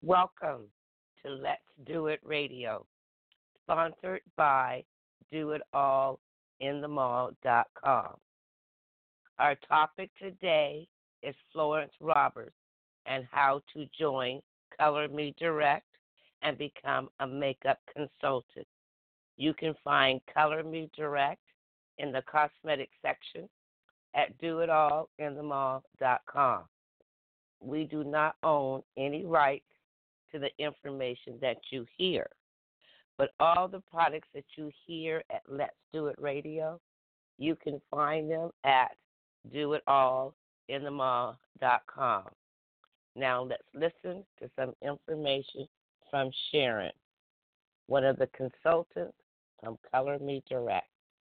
Welcome to Let's Do It Radio, sponsored by DoItAllInTheMall.com. Our topic today is Florence Roberts and how to join Color Me Direct and become a makeup consultant. You can find Color Me Direct in the cosmetic section at DoItAllInTheMall.com. We do not own any rights to the information that you hear, but all the products that you hear at Let's Do It Radio, you can find them at DoItAllInTheMall.com. Now let's listen to some information from Sharon, one of the consultants from Color Me Direct.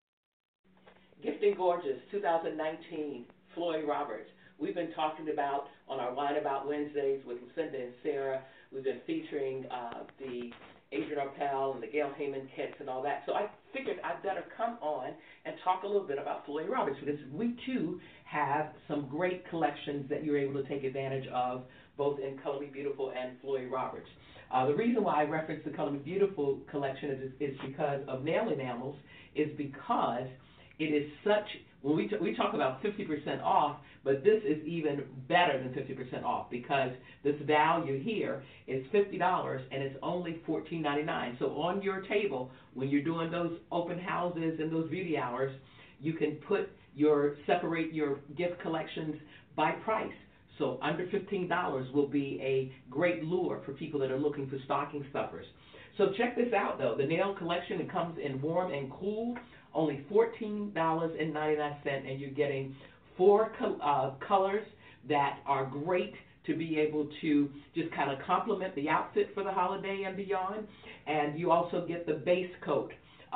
Gifting Gorgeous 2019, Floyd Roberts. We've been talking about on our Wine About Wednesdays with Lucinda and Sarah. We've been featuring the Adrian Appel and the Gail Heyman kits and all that. So I figured I'd better come on and talk a little bit about Floyd Roberts because we too have some great collections that you're able to take advantage of both in Color Me Beautiful and Floyd Roberts. The reason why I reference the Color Me Beautiful collection is because of nail enamels, is because it is such, when we talk about 50% off, but this is even better than 50% off because this value here is $50 and it's only $14.99. So on your table, when you're doing those open houses and those beauty hours, you can separate your gift collections by price. So under $15 will be a great lure for people that are looking for stocking stuffers. So check this out, though. The nail collection, it comes in warm and cool, only $14.99, and you're getting four colors that are great to be able to just kind of complement the outfit for the holiday and beyond. And you also get the base coat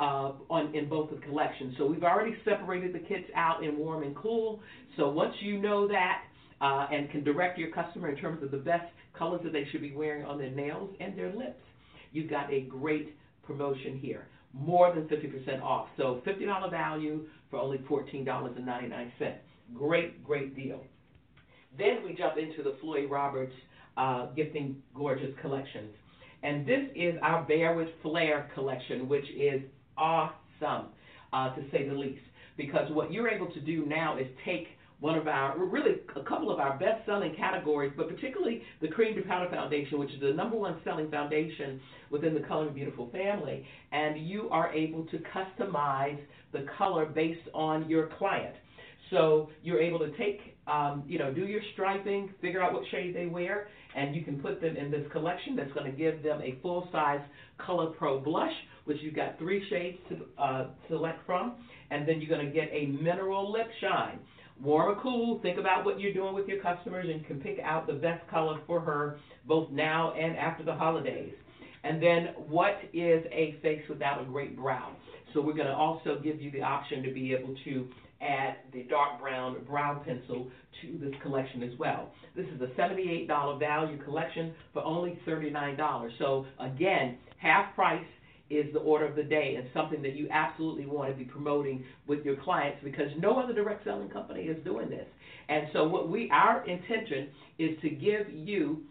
in both the collections. So we've already separated the kits out in warm and cool. So once you know that and can direct your customer in terms of the best colors that they should be wearing on their nails and their lips, you've got a great promotion here. More than 50% off. So $50 value for only $14.99. Great, great deal. Then we jump into the Floyd Roberts Gifting Gorgeous collections. And this is our Bear with Flair collection, which is awesome, to say the least. Because what you're able to do now is take one of a couple of our best-selling categories, but particularly the Cream to Powder Foundation, which is the #1 selling foundation within the Color Me Beautiful family, and you are able to customize the color based on your client. So you're able to take, do your striping, figure out what shade they wear, and you can put them in this collection that's going to give them a full-size Color Pro blush, which you've got 3 shades to select from, and then you're going to get a mineral lip shine. Warm or cool, think about what you're doing with your customers and you can pick out the best color for her both now and after the holidays. And then what is a face without a great brow? So we're going to also give you the option to be able to add the dark brown brow pencil to this collection as well. This is a $78 value collection for only $39. So again, half price is the order of the day and something that you absolutely want to be promoting with your clients because no other direct selling company is doing this. And so our intention is to give you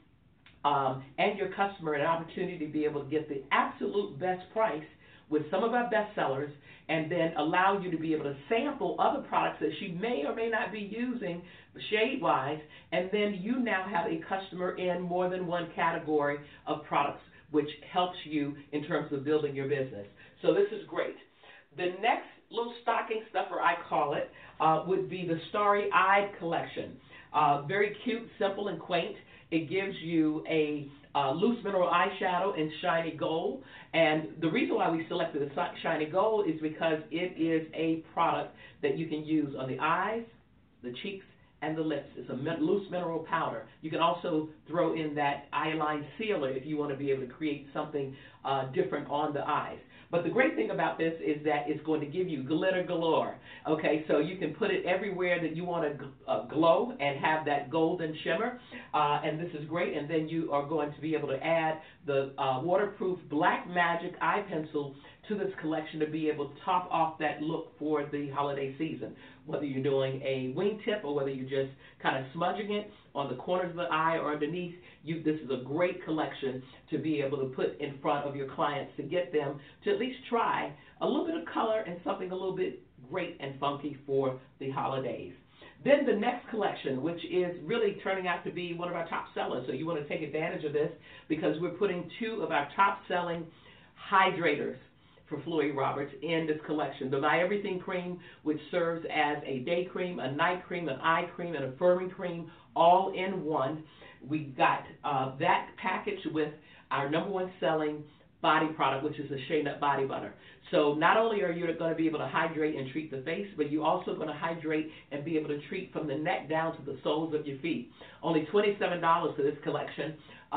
and your customer an opportunity to be able to get the absolute best price with some of our best sellers and then allow you to be able to sample other products that she may or may not be using shade-wise, and then you now have a customer in more than one category of products, which helps you in terms of building your business. So this is great. The next little stocking stuffer, I call it, would be the Starry Eyed collection. Very cute, simple, and quaint. It gives you a loose mineral eyeshadow in shiny gold. And the reason why we selected the shiny gold is because it is a product that you can use on the eyes, the cheeks, and the lips. It's a loose mineral powder. You can also throw in that eyeline sealer if you want to be able to create something different on the eyes. But the great thing about this is that it's going to give you glitter galore. Okay, so you can put it everywhere that you want to glow and have that golden shimmer. And this is great. And then you are going to be able to add the waterproof Black Magic eye pencil to this collection to be able to top off that look for the holiday season. Whether you're doing a wingtip or whether you're just kind of smudging it on the corners of the eye or underneath, this is a great collection to be able to put in front of your clients to get them to at least try a little bit of color and something a little bit great and funky for the holidays. Then the next collection, which is really turning out to be one of our top sellers. So you want to take advantage of this because we're putting two of our top selling hydrators for Floyd Roberts in this collection. The My Everything Cream, which serves as a day cream, a night cream, an eye cream, and a firming cream, all in one. We got that package with our number one selling body product, which is the Shea Nut Body Butter. So not only are you going to be able to hydrate and treat the face, but you're also going to hydrate and be able to treat from the neck down to the soles of your feet. Only $27 for this collection,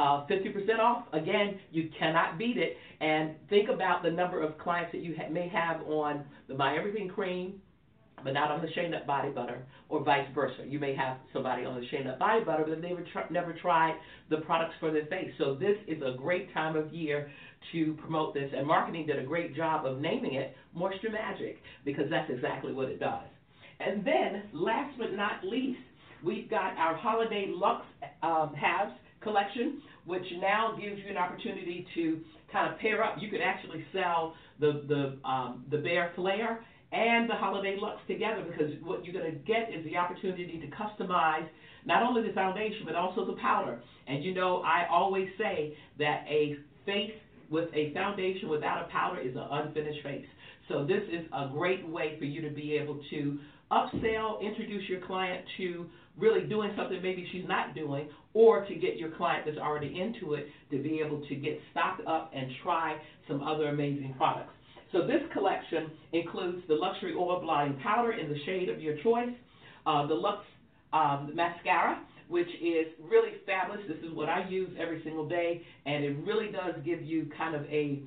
50% off. Again, you cannot beat it. And think about the number of clients that you may have on the My Everything Cream, but not on the Shea Nut Body Butter, or vice versa. You may have somebody on the Shea Nut Body Butter, but they never tried the products for their face. So this is a great time of year to promote this, and marketing did a great job of naming it Moisture Magic, because that's exactly what it does. And then, last but not least, we've got our Holiday Luxe Halves collection, which now gives you an opportunity to kind of pair up. You could actually sell the Bare Flare and the Holiday Luxe together, because what you're going to get is the opportunity to customize not only the foundation but also the powder. And you know, I always say that a face with a foundation without a powder is an unfinished face. So this is a great way for you to be able to upsell, introduce your client to really doing something maybe she's not doing, or to get your client that's already into it to be able to get stocked up and try some other amazing products. So this collection includes the Luxury Oil Blotting Powder in the shade of your choice, the Luxe Mascara, which is really fabulous. This is what I use every single day, and it really does give you kind of a,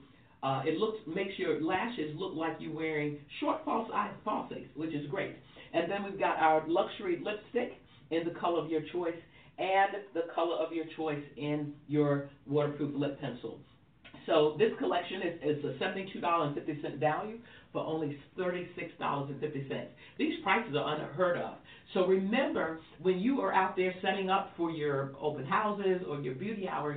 makes your lashes look like you're wearing short falsies, which is great. And then we've got our Luxury Lipstick in the color of your choice, and the color of your choice in your waterproof lip pencil. So this collection is a $72.50 value for only $36.50. These prices are unheard of. So remember, when you are out there setting up for your open houses or your beauty hours,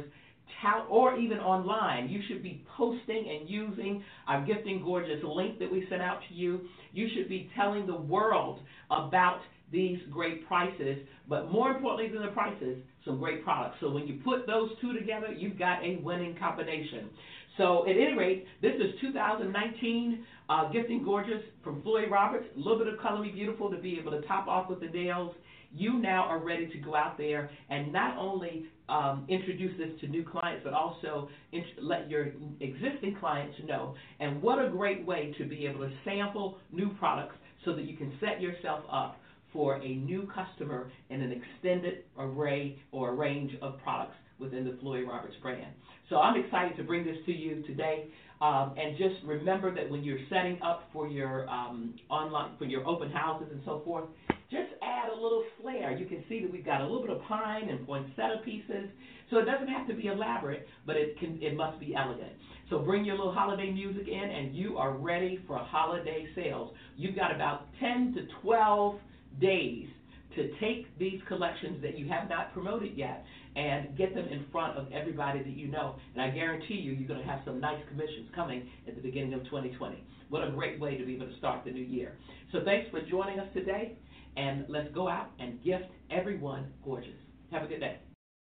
or even online, you should be posting and using our Gifting Gorgeous link that we sent out to you. You should be telling the world about these great prices, but more importantly than the prices, some great products. So when you put those two together, you've got a winning combination. So at any rate, this is 2019 Gifting Gorgeous from Floyd Roberts. A little bit of Color Me Beautiful to be able to top off with the nails. You now are ready to go out there and not only introduce this to new clients, but also let your existing clients know. And what a great way to be able to sample new products so that you can set yourself up for a new customer in an extended array or range of products within the Floyd Roberts brand. So I'm excited to bring this to you today. And just remember that when you're setting up for your online, for your open houses and so forth, just add a little flair. You can see that we've got a little bit of pine and poinsettia pieces. So it doesn't have to be elaborate, but it must be elegant. So bring your little holiday music in, and you are ready for holiday sales. You've got about 10 to 12 days to take these collections that you have not promoted yet and get them in front of everybody that you know. And I guarantee you, you're going to have some nice commissions coming at the beginning of 2020. What a great way to be able to start the new year. So thanks for joining us today, and let's go out and gift everyone gorgeous. Have a good day.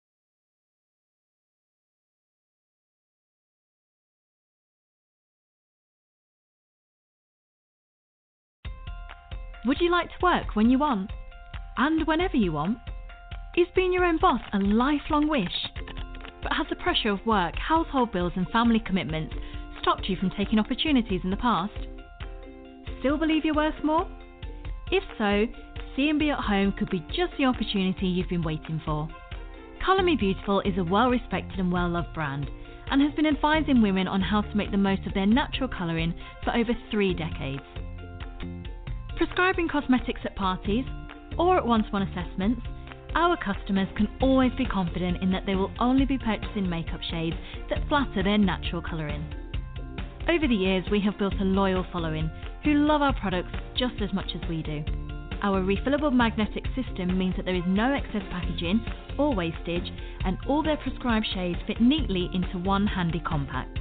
Would you like to work when you want? And whenever you want? Is being your own boss a lifelong wish? But has the pressure of work, household bills and family commitments stopped you from taking opportunities in the past? Still believe you're worth more? If so, C&B at Home could be just the opportunity you've been waiting for. Colour Me Beautiful is a well-respected and well-loved brand and has been advising women on how to make the most of their natural colouring for over 3 decades. Prescribing cosmetics at parties or at one-to-one assessments, our customers can always be confident in that they will only be purchasing makeup shades that flatter their natural colouring. Over the years, we have built a loyal following who love our products just as much as we do. Our refillable magnetic system means that there is no excess packaging or wastage, and all their prescribed shades fit neatly into one handy compact.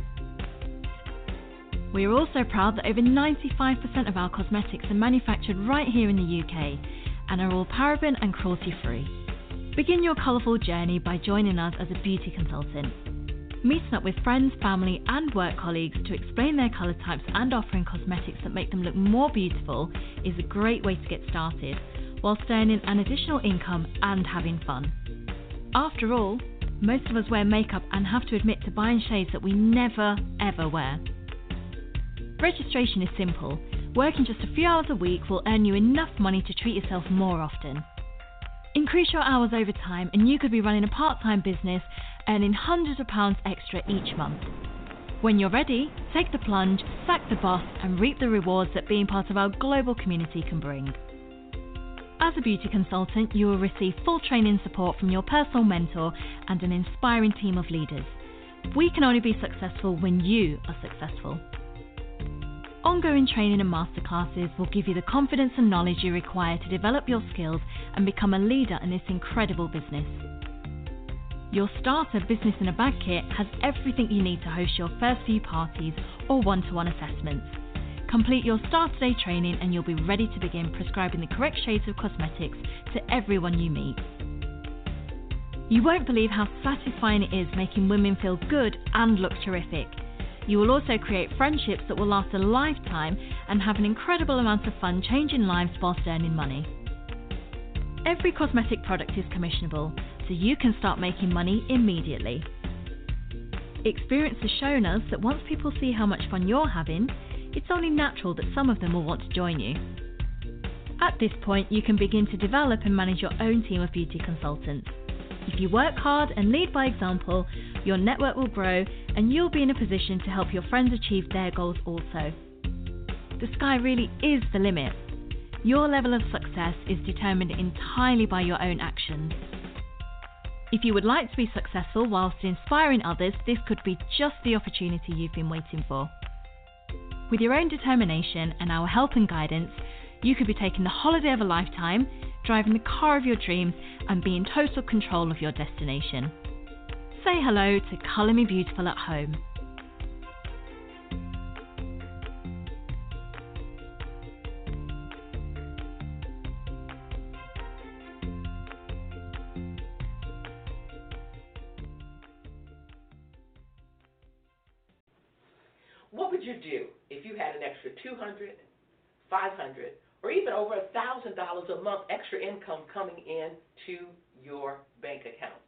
We are also proud that over 95% of our cosmetics are manufactured right here in the UK and are all paraben and cruelty free. Begin your colourful journey by joining us as a beauty consultant. Meeting up with friends, family and work colleagues to explain their colour types and offering cosmetics that make them look more beautiful is a great way to get started, whilst earning an additional income and having fun. After all, most of us wear makeup and have to admit to buying shades that we never ever wear. Registration is simple. Working just a few hours a week will earn you enough money to treat yourself more often. Increase your hours over time and you could be running a part-time business, earning hundreds of pounds extra each month. When you're ready, take the plunge, sack the boss and reap the rewards that being part of our global community can bring. As a beauty consultant, you will receive full training support from your personal mentor and an inspiring team of leaders. We can only be successful when you are successful. Ongoing training and masterclasses will give you the confidence and knowledge you require to develop your skills and become a leader in this incredible business. Your starter business in a bag kit has everything you need to host your first few parties or one-to-one assessments. Complete your Start Today training and you'll be ready to begin prescribing the correct shades of cosmetics to everyone you meet. You won't believe how satisfying it is making women feel good and look terrific. You will also create friendships that will last a lifetime and have an incredible amount of fun changing lives whilst earning money. Every cosmetic product is commissionable, so you can start making money immediately. Experience has shown us that once people see how much fun you're having, it's only natural that some of them will want to join you. At this point, you can begin to develop and manage your own team of beauty consultants. If you work hard and lead by example, your network will grow and you'll be in a position to help your friends achieve their goals also. The sky really is the limit. Your level of success is determined entirely by your own actions. If you would like to be successful whilst inspiring others, this could be just the opportunity you've been waiting for. With your own determination and our help and guidance, you could be taking the holiday of a lifetime, driving the car of your dreams and be in total control of your destination. Say hello to Colour Me Beautiful at home. What would you do if you had an extra $200, $500, or even over $1,000 a month extra income coming into your bank account?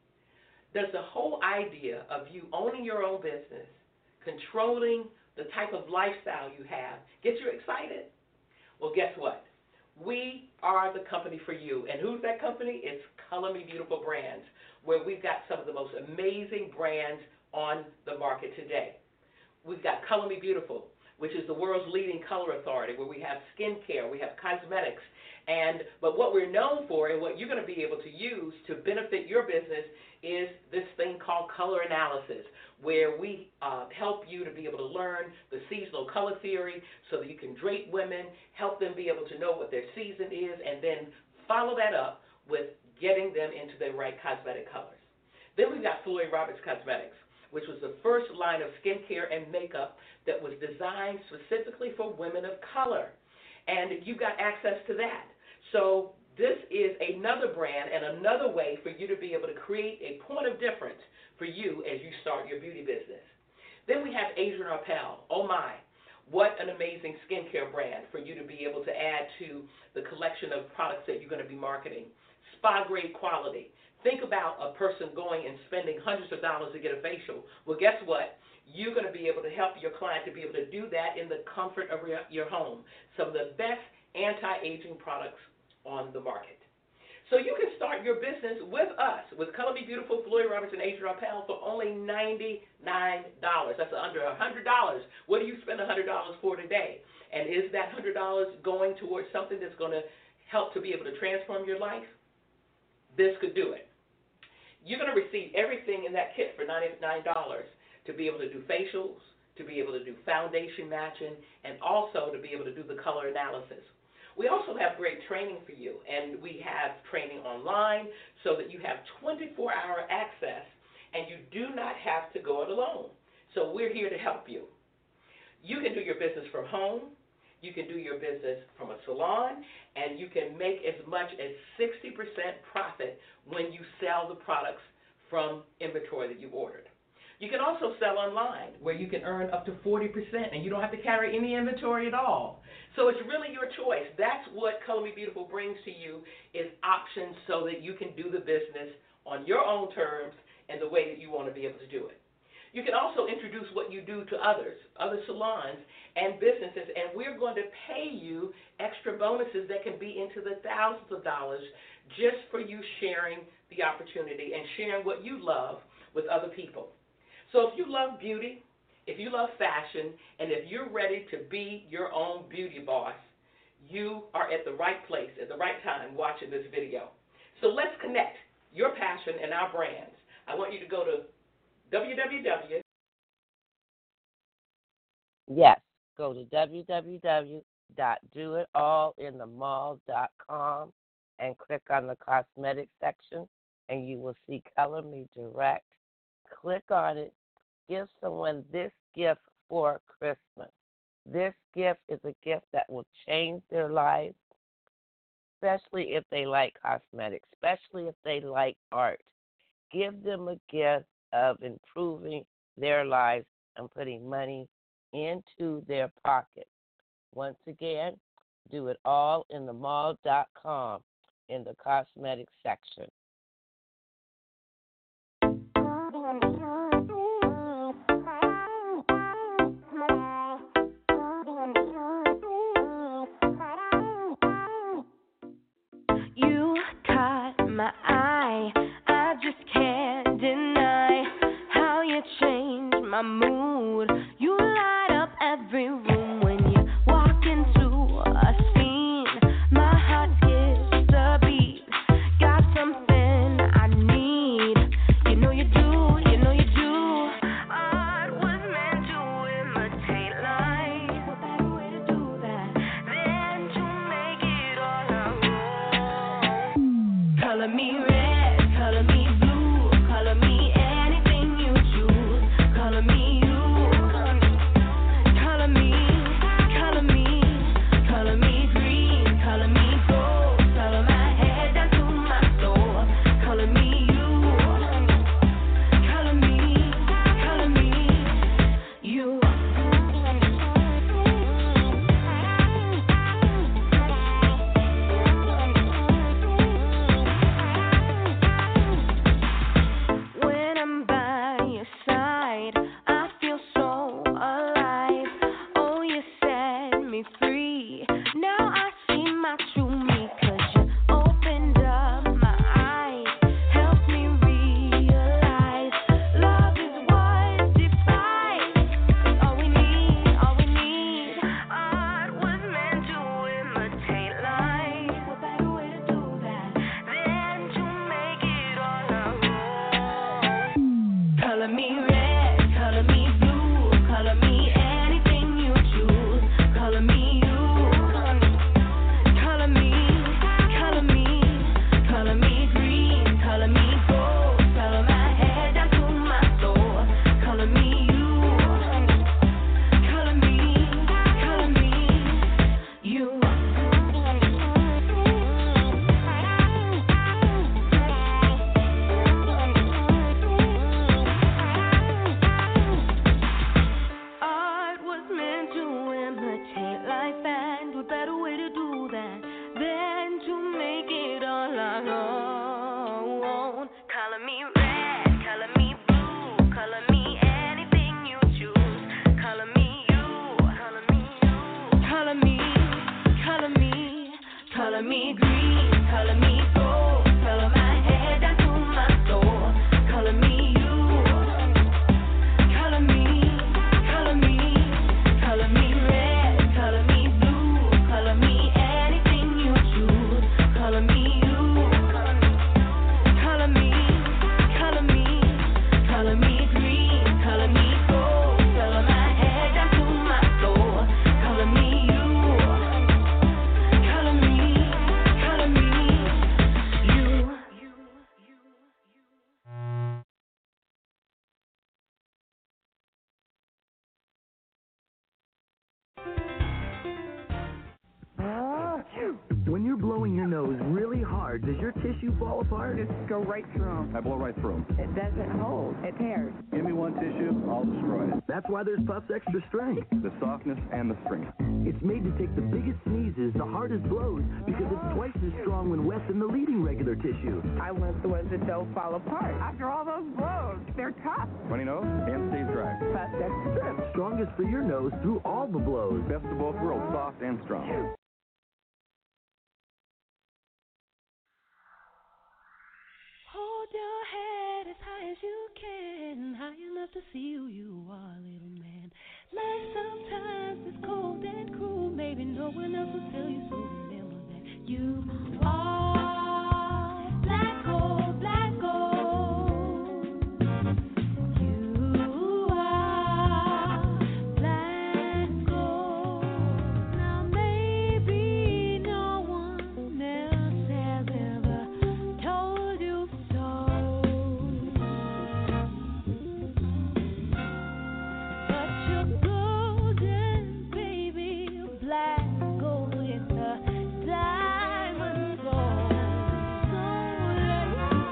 Does the whole idea of you owning your own business, controlling the type of lifestyle you have, get you excited? Well, guess what? We are the company for you. And who's that company? It's Color Me Beautiful Brands, where we've got some of the most amazing brands on the market today. We've got Color Me Beautiful, which is the world's leading color authority, where we have skincare, we have cosmetics, but what we're known for and what you're going to be able to use to benefit your business is this thing called color analysis, where we help you to be able to learn the seasonal color theory so that you can drape women, help them be able to know what their season is, and then follow that up with getting them into their right cosmetic colors. Then we've got Floyd Roberts Cosmetics, which was the first line of skincare and makeup that was designed specifically for women of color. And you've got access to that. So this is another brand and another way for you to be able to create a point of difference for you as you start your beauty business. Then we have Adrienne Arpel. Oh my, what an amazing skincare brand for you to be able to add to the collection of products that you're going to be marketing. Spa-grade quality. Think about a person going and spending hundreds of dollars to get a facial. Well, guess what? You're going to be able to help your client to be able to do that in the comfort of your home. Some of the best anti-aging products on the market. So you can start your business with us, with Color Me Beautiful, Floyd Roberts, and Adrienne Arpel for only $99. That's under $100. What do you spend $100 for today? And is that $100 going towards something that's going to help to be able to transform your life? This could do it. You're going to receive everything in that kit for $99 to be able to do facials, to be able to do foundation matching, and also to be able to do the color analysis. We also have great training for you, and we have training online so that you have 24-hour access, and you do not have to go it alone. So we're here to help you. You can do your business from home. You can do your business from a salon, and you can make as much as 60% profit when you sell the products from inventory that you've ordered. You can also sell online, where you can earn up to 40%, and you don't have to carry any inventory at all. So it's really your choice. That's what Color Me Beautiful brings to you, is options so that you can do the business on your own terms and the way that you want to be able to do it. You can also introduce what you do to others, other salons and businesses, and we're going to pay you extra bonuses that can be into the thousands of dollars just for you sharing the opportunity and sharing what you love with other people. So if you love beauty, if you love fashion, and if you're ready to be your own beauty boss, you are at the right place at the right time watching this video. So let's connect your passion and our brands. I want you to go to www. Yes, go to www.doitallinthemall.com and click on the cosmetics section, and you will see Color Me Direct. Click on it. Give someone this gift for Christmas. This gift is a gift that will change their life, especially if they like cosmetics, especially if they like art. Give them a gift of improving their lives and putting money into their pocket. Once again, doitallinthemall.com in the cosmetics section. You caught my eye, I just can't deny how you changed my mood. You light up every room when you walk into a scene. My heart skips a beat, got something I need. You know you do, you know you do. Art was meant to imitate life. What better way to do that than to make it all our own? Color me red, color me blue, color me anything you choose. Color me you, color me, color me, color me green, color me gold, color my head down to my soul. Color me you, color me you. When I'm by your side, I feel so alive. Oh, you set me free. Now I see my true me, 'cause you opened up my eyes, helped me realize love is what defines. All we need, art was meant to imitate life. What better way to do that than to make it all our own? Color me red, color me blue, color me anything you choose. Color me you, color me, color me, color me green, color me gold, color my head down to my soul. Color me you, color me you. When you're blowing your nose really hard, does your tissue fall apart? Just go right through them. I blow right through them. It doesn't hold. It tears. Give me one tissue, I'll destroy it. That's why there's Puffs Extra Strength. The softness and the strength. It's made to take the biggest sneezes, the hardest blows, because it's twice as strong when wet than the leading regular tissue. I want the ones that don't fall apart. After all those blows, they're tough. Runny nose and stays dry. Puffs Extra Strength. Strongest for your nose through all the blows. Best of both worlds, soft and strong. Hold your head as high as you can, high enough to see who you are, little man. Life sometimes is cold and cruel, maybe no one else will tell you, so remember that you are black gold, black gold. You are black gold. Now maybe no one else has ever told you so, but you're golden, baby, black gold with the diamond gold. So let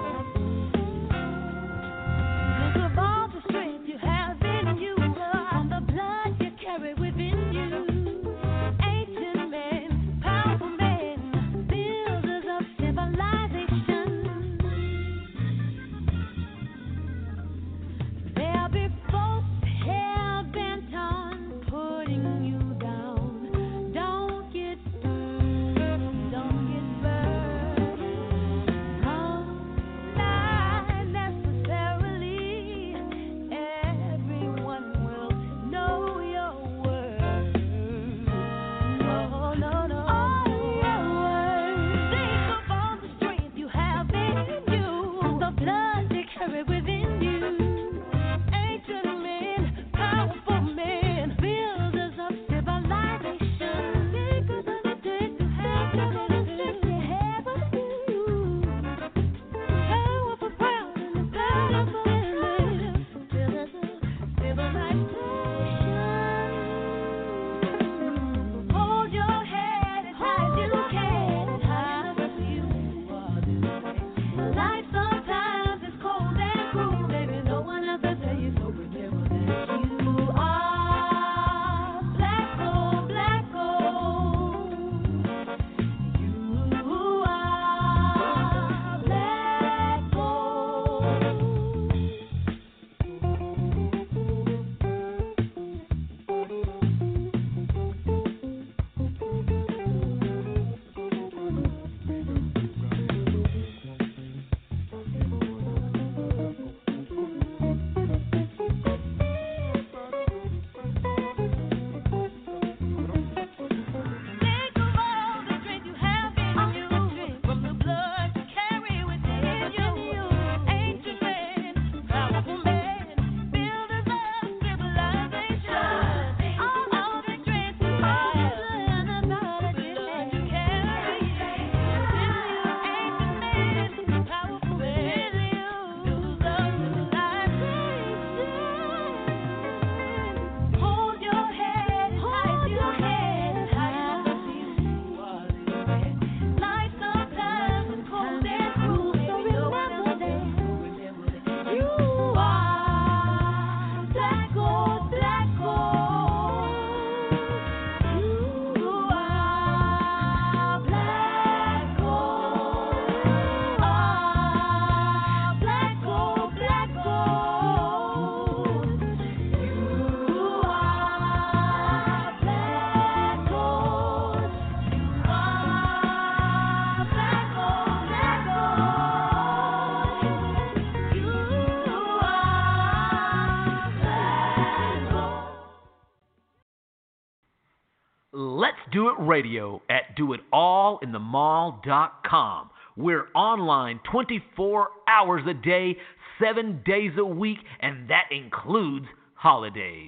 think of all the strength you have in you, from the blood you carry within you. Ancient men, powerful men, builders of civilization. There'll be folks hell-bent on putting you down. Don't get burned, don't get burned. Not necessarily everyone will know your worth. No, no, no. All your worth. Think of all the strength you have in you, the blood you carry within you. Ancient men, powerful men, builders of civilization. Think of the strength you have, the strength you have within you. Powerful, proud, and powerful men, builders of civilization. Hold your head as high as you can, high enough to see who you are, little man. Life sometimes is cold and cruel, baby, no one else will tell you, so remember that you are black gold, black gold. You are black Think of all the strength you have in you, from the blood you carry within you. Ancient men, powerful men, builders of civilization. All the strength you have, and the blood you carry within you. Ancient men, powerful men, builders of civilization. Hold your head as high as you can, high enough to see who you are, little man. Life sometimes is cold and cruel, so remember that. You are black gold, black gold. You are black gold. Black gold, black gold. You are black gold. You are black gold, black gold. You are black gold. Let's Do It Radio at doitallinthemall.com. We're online 24 hours a day, 7 days a week, and that includes holidays.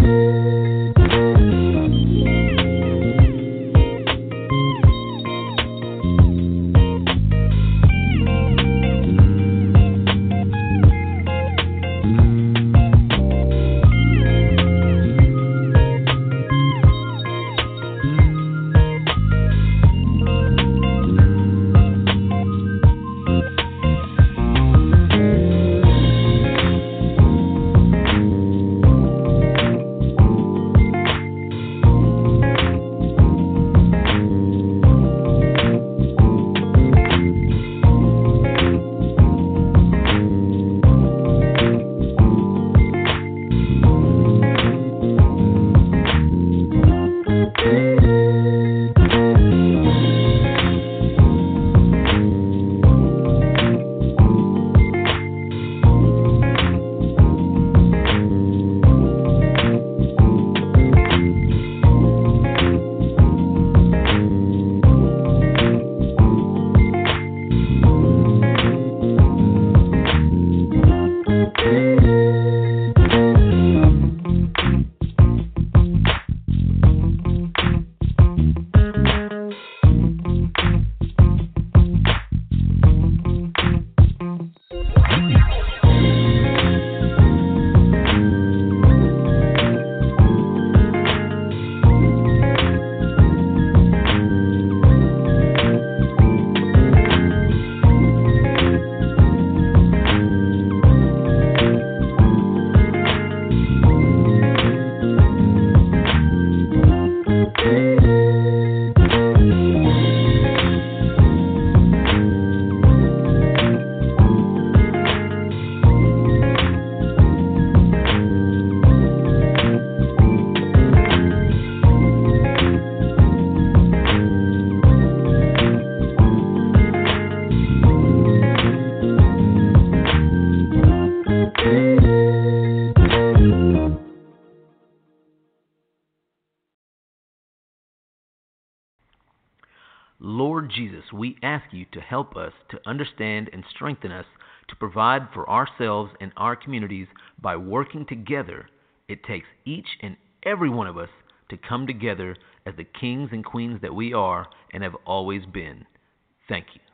Lord Jesus, we ask you to help us to understand and strengthen us to provide for ourselves and our communities by working together. It takes each and every one of us to come together as the kings and queens that we are and have always been. Thank you.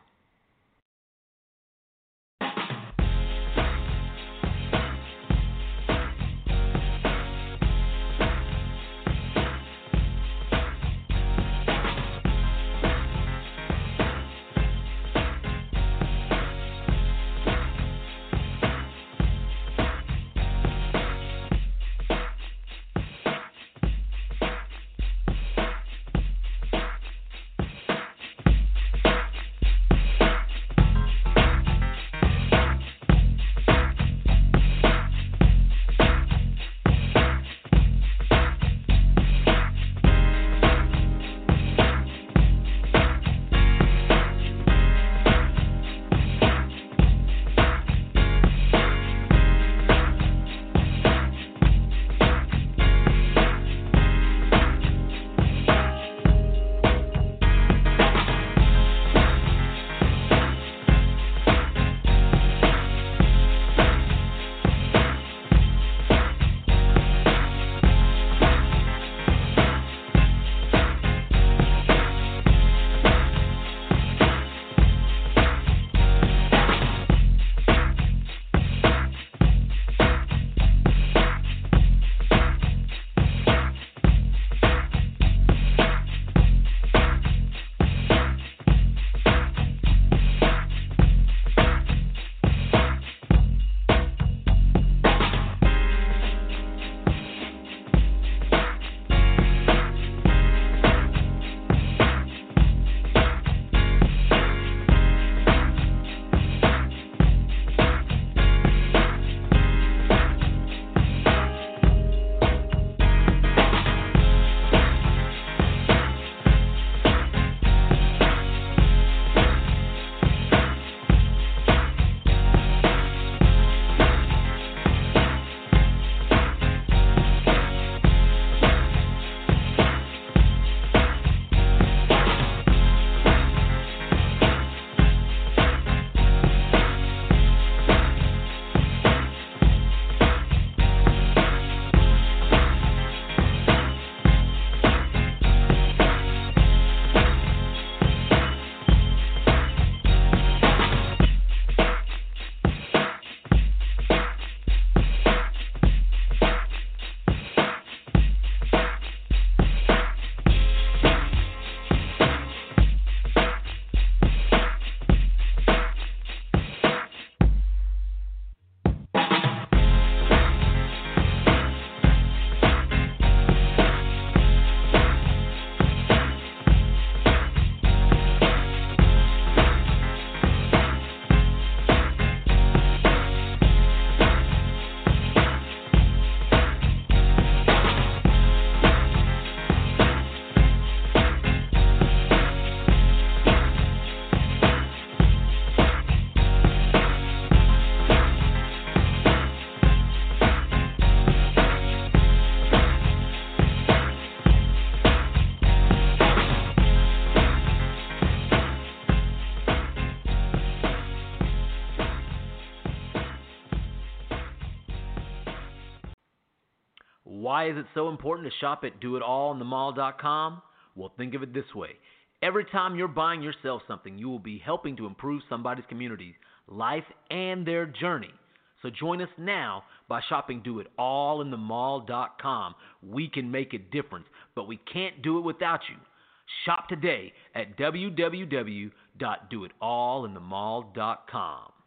Why is it so important to shop at doitallinthemall.com? Well, think of it this way. Every time you're buying yourself something, you will be helping to improve somebody's community, life, and their journey. So join us now by shopping doitallinthemall.com. We can make a difference, but we can't do it without you. Shop today at www.doitallinthemall.com.